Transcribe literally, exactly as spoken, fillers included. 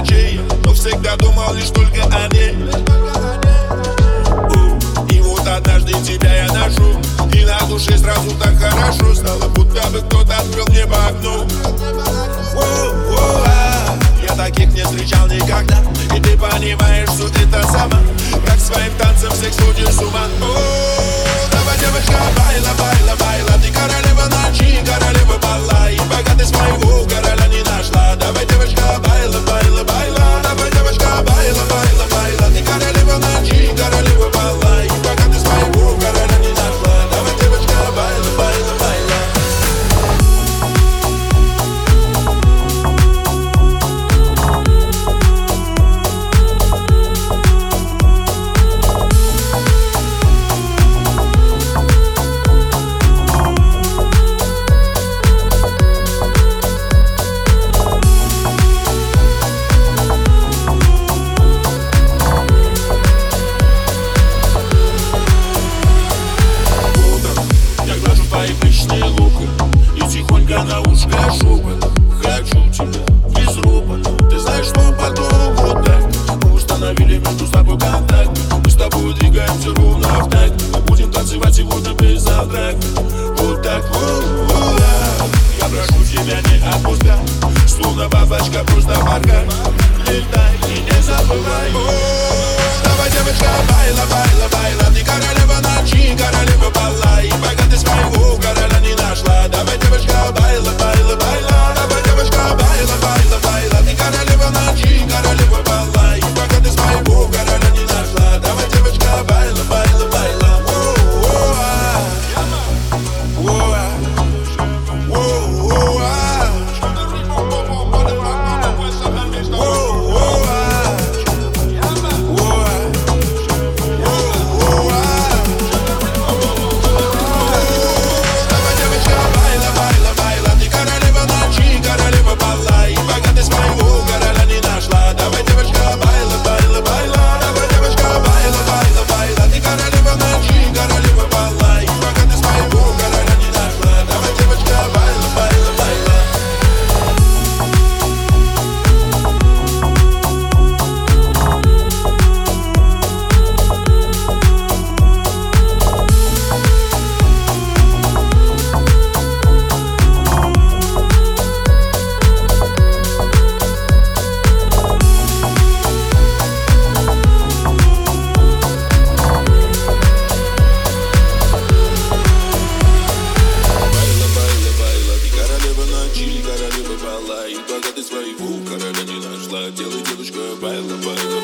ночей, но всегда думал лишь только о ней. И вот однажды тебя я ношу, и на душе сразу так хорошо стало, будто бы кто-то открыл мне по окну. Я таких не встречал никогда, и ты понимаешь, что это сама, как своим танцем всех сводишь с ума. Давай, девочка, байла, байла, байла, ты королева ночи, королева бала, и пока ты своего короля не нашла. Давай, девочка, байла, байла, байла, давай, девочка, байла, байла, байла, ты королева ночи, королева бала, и пока ты своего короля не нашла. Давай, девочка, байла, байла, байла. И тихонько на ушко шепот: хочу тебя без ропота. Ты знаешь, что потом вот так мы установили между собой контакт. Мы с тобой двигаемся ровно в такт. Мы будем танцевать сегодня без завтрак. Вот так вот. Я прошу тебя, не отпускай, словно бабочка, просто порхай. Летай и не забывай. Давай, девочка, байла, байла, байла, ты королева ночи, королева бала, и пока ты своего короля не нашла. Давай, девочка, байла, байла, байла, давай, девочка, байла, байла, байла, ты королева ночи, королева бала, и пока ты своего короля не нашла. Давай, девочка, байла, байла, байла. И пока ты своего короля не нашла, делай, девочка, байла, байла.